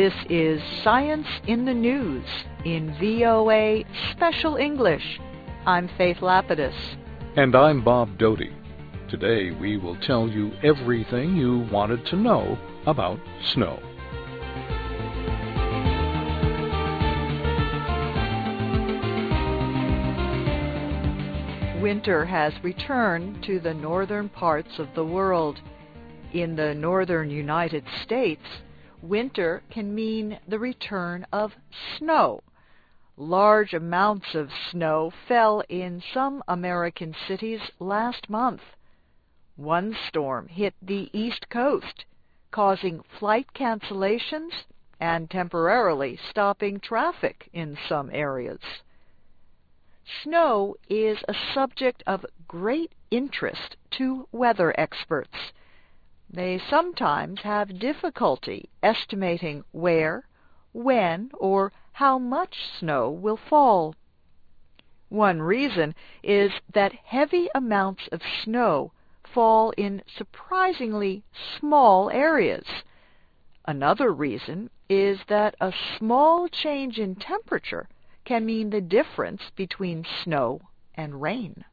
This is Science in the News in VOA Special English. I'm Faith Lapidus. And I'm Bob Doty. Today we will tell you everything you wanted to know about snow. Winter has returned to the northern parts of the world. In the northern United States, winter can mean the return of snow. Large amounts of snow fell in some American cities last month. One storm hit the East Coast, causing flight cancellations and temporarily stopping traffic in some areas. Snow is a subject of great interest to weather experts. They sometimes have difficulty estimating where, when, or how much snow will fall. One reason is that heavy amounts of snow fall in surprisingly small areas. Another reason is that a small change in temperature can mean the difference between snow and rain.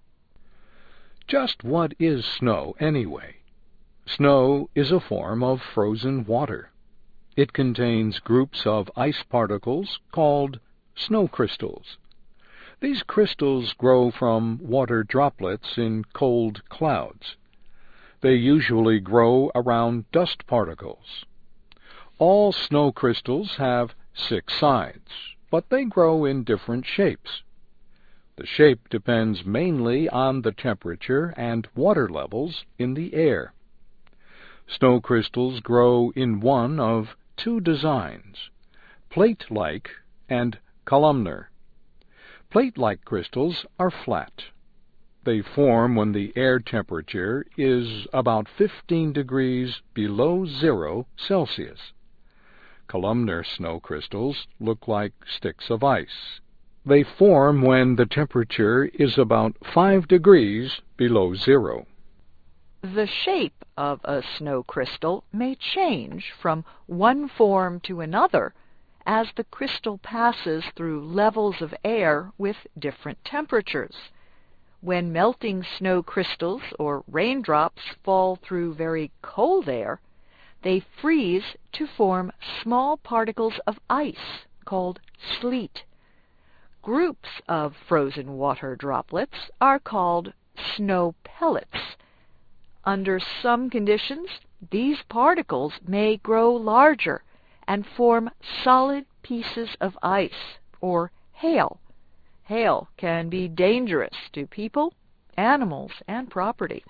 Just what is snow anyway? Snow is a form of frozen water. It contains groups of ice particles called snow crystals. These crystals grow from water droplets in cold clouds. They usually grow around dust particles. All snow crystals have 6 sides, but they grow in different shapes. The shape depends mainly on the temperature and water levels in the air. Snow crystals grow in one of 2 designs, plate-like and columnar. Plate-like crystals are flat. They form when the air temperature is about 15 degrees below 0 Celsius. Columnar snow crystals look like sticks of ice. They form when the temperature is about 5 degrees below 0. The shape of a snow crystal may change from one form to another as the crystal passes through levels of air with different temperatures. When melting snow crystals or raindrops fall through very cold air, they freeze to form small particles of ice called sleet. Groups of frozen water droplets are called snow pellets. Under some conditions, these particles may grow larger and form solid pieces of ice, or hail. Hail can be dangerous to people, animals, and property.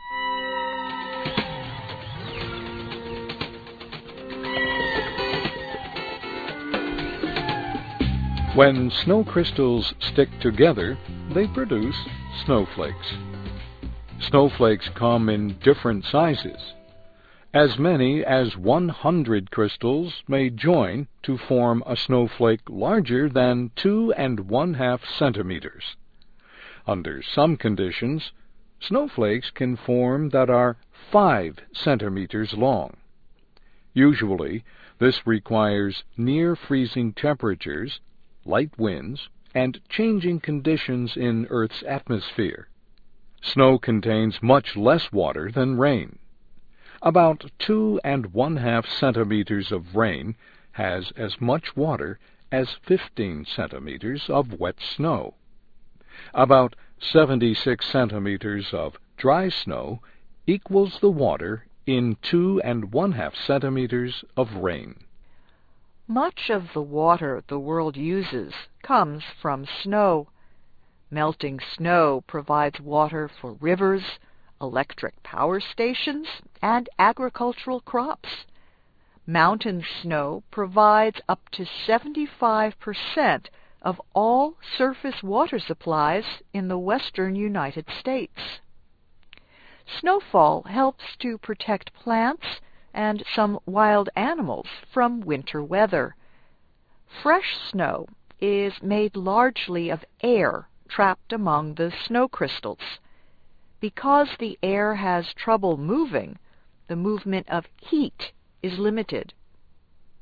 When snow crystals stick together, they produce snowflakes. Snowflakes come in different sizes. As many as 100 crystals may join to form a snowflake larger than 2 1/2 centimeters. Under some conditions, snowflakes can form that are 5 centimeters long. Usually, this requires near freezing temperatures, light winds, and changing conditions in Earth's atmosphere. Snow contains much less water than rain. About 2 1/2 centimeters of rain has as much water as 15 centimeters of wet snow. About 76 centimeters of dry snow equals the water in 2 1/2 centimeters of rain. Much of the water the world uses comes from snow. Melting snow provides water for rivers, electric power stations, and agricultural crops. Mountain snow provides up to 75% of all surface water supplies in the western United States. Snowfall helps to protect plants and some wild animals from winter weather. Fresh snow is made largely of air trapped among the snow crystals. Because the air has trouble moving, the movement of heat is limited.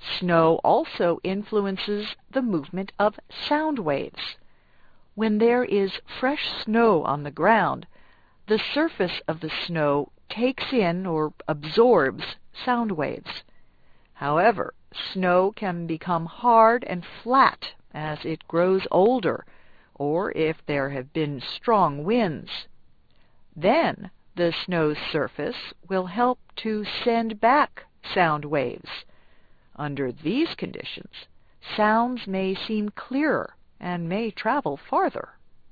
Snow also influences the movement of sound waves. When there is fresh snow on the ground, the surface of the snow takes in or absorbs sound waves. However, snow can become hard and flat as it grows older, or if there have been strong winds. Then the snow's surface will help to send back sound waves. Under these conditions, sounds may seem clearer and may travel farther.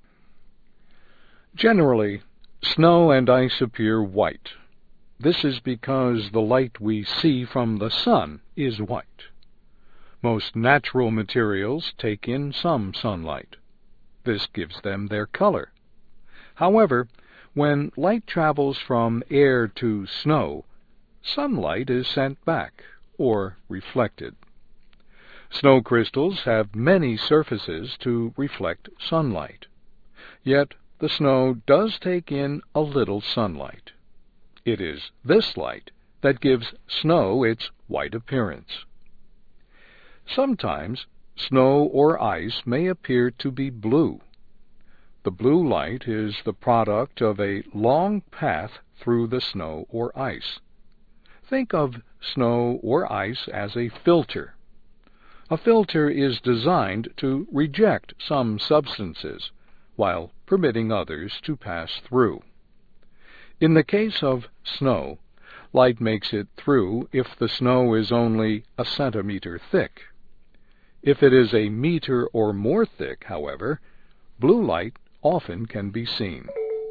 Generally, snow and ice appear white. This is because the light we see from the sun is white. Most natural materials take in some sunlight. This gives them their color. However, when light travels from air to snow, sunlight is sent back, or reflected. Snow crystals have many surfaces to reflect sunlight. Yet the snow does take in a little sunlight. It is this light that gives snow its white appearance. Sometimes snow or ice may appear to be blue. The blue light is the product of a long path through the snow or ice. Think of snow or ice as a filter. A filter is designed to reject some substances, while permitting others to pass through. In the case of snow, light makes it through if the snow is only a centimeter thick. If it is a meter or more thick, however, blue light often can be seen.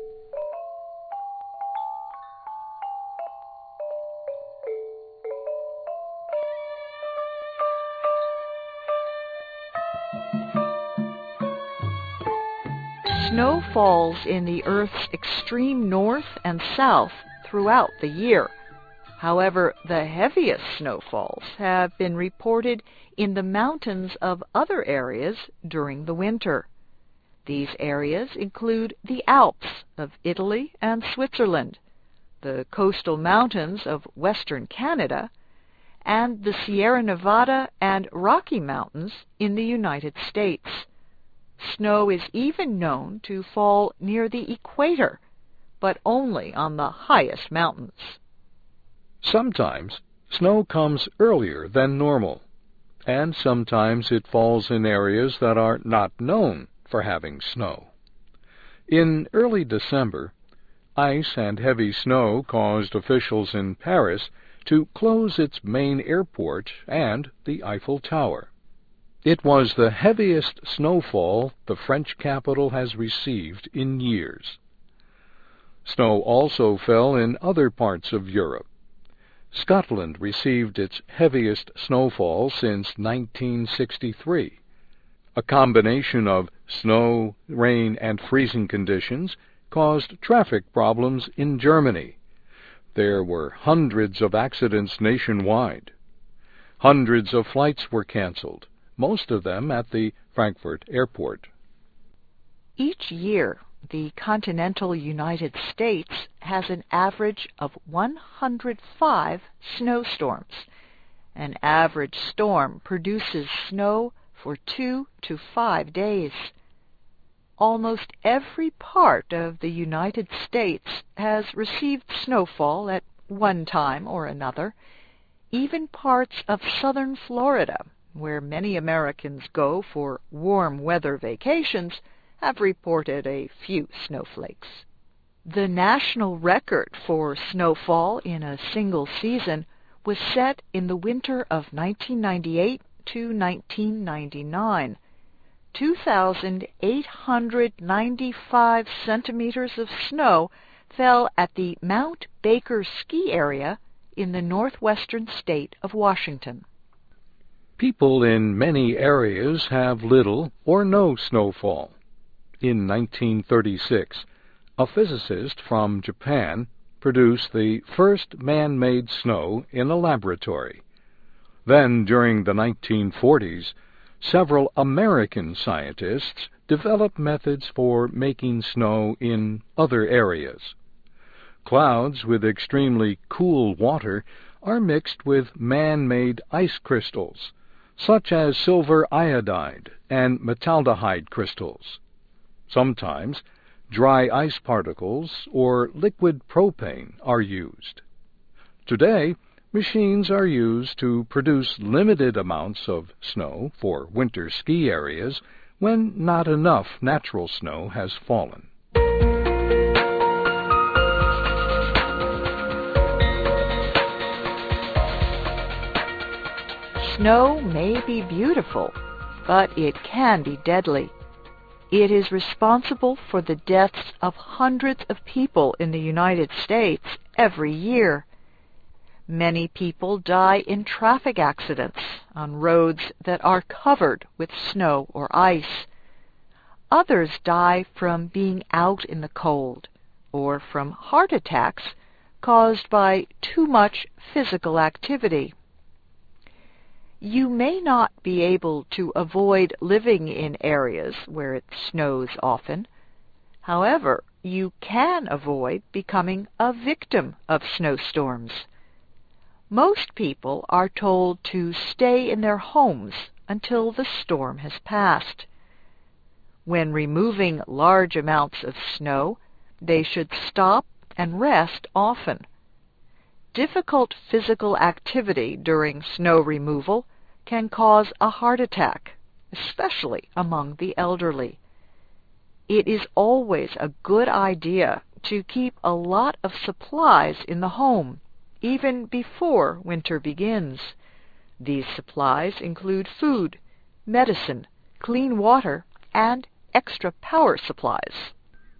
Snow falls in the Earth's extreme north and south throughout the year. However, the heaviest snowfalls have been reported in the mountains of other areas during the winter. These areas include the Alps of Italy and Switzerland, the coastal mountains of western Canada, and the Sierra Nevada and Rocky Mountains in the United States. Snow is even known to fall near the equator, but only on the highest mountains. Sometimes snow comes earlier than normal, and sometimes it falls in areas that are not known for having snow. In early December, ice and heavy snow caused officials in Paris to close its main airport and the Eiffel Tower. It was the heaviest snowfall the French capital has received in years. Snow also fell in other parts of Europe. Scotland received its heaviest snowfall since 1963. A combination of snow, rain, and freezing conditions caused traffic problems in Germany. There were hundreds of accidents nationwide. Hundreds of flights were canceled, most of them at the Frankfurt airport. Each year, the continental United States has an average of 105 snowstorms. An average storm produces snow for 2 to 5 days. Almost every part of the United States has received snowfall at one time or another. Even parts of southern Florida, where many Americans go for warm weather vacations, have reported a few snowflakes. The national record for snowfall in a single season was set in the winter of 1998 to 1999. 2,895 centimeters of snow fell at the Mount Baker ski area in the northwestern state of Washington. People in many areas have little or no snowfall. In 1936, a physicist from Japan produced the first man-made snow in a laboratory. Then, during the 1940s, several American scientists developed methods for making snow in other areas. Clouds with extremely cool water are mixed with man-made ice crystals, such as silver iodide and metaldehyde crystals. Sometimes dry ice particles or liquid propane are used. Today, machines are used to produce limited amounts of snow for winter ski areas when not enough natural snow has fallen. Snow may be beautiful, but it can be deadly. It is responsible for the deaths of hundreds of people in the United States every year. Many people die in traffic accidents on roads that are covered with snow or ice. Others die from being out in the cold or from heart attacks caused by too much physical activity. You may not be able to avoid living in areas where it snows often. However, you can avoid becoming a victim of snowstorms. Most people are told to stay in their homes until the storm has passed. When removing large amounts of snow, they should stop and rest often. Difficult physical activity during snow removal can cause a heart attack, especially among the elderly. It is always a good idea to keep a lot of supplies in the home, even before winter begins. These supplies include food, medicine, clean water, and extra power supplies.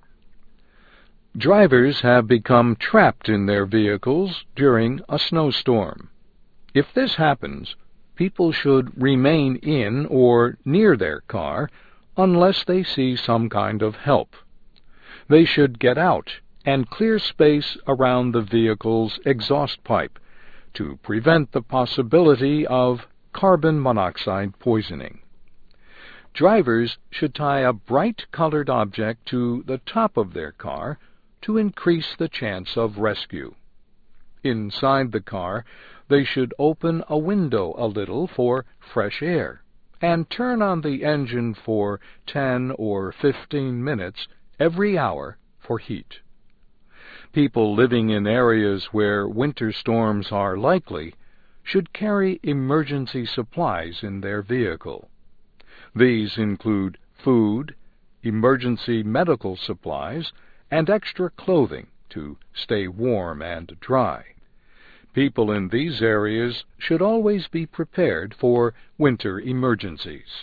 Drivers have become trapped in their vehicles during a snowstorm. If this happens, people should remain in or near their car unless they see some kind of help. They should get out and clear space around the vehicle's exhaust pipe to prevent the possibility of carbon monoxide poisoning. Drivers should tie a bright-colored object to the top of their car to increase the chance of rescue. Inside the car, they should open a window a little for fresh air and turn on the engine for 10 or 15 minutes every hour for heat. People living in areas where winter storms are likely should carry emergency supplies in their vehicle. These include food, emergency medical supplies, and extra clothing to stay warm and dry. People in these areas should always be prepared for winter emergencies.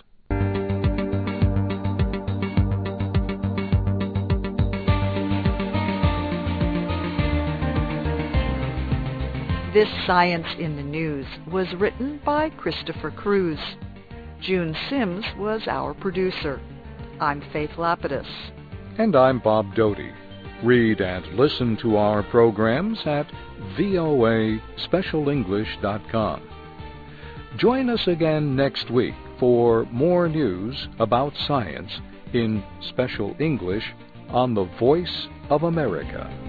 This Science in the News was written by Christopher Cruz. June Sims was our producer. I'm Faith Lapidus. And I'm Bob Doty. Read and listen to our programs at voaspecialenglish.com. Join us again next week for more news about science in Special English on the Voice of America.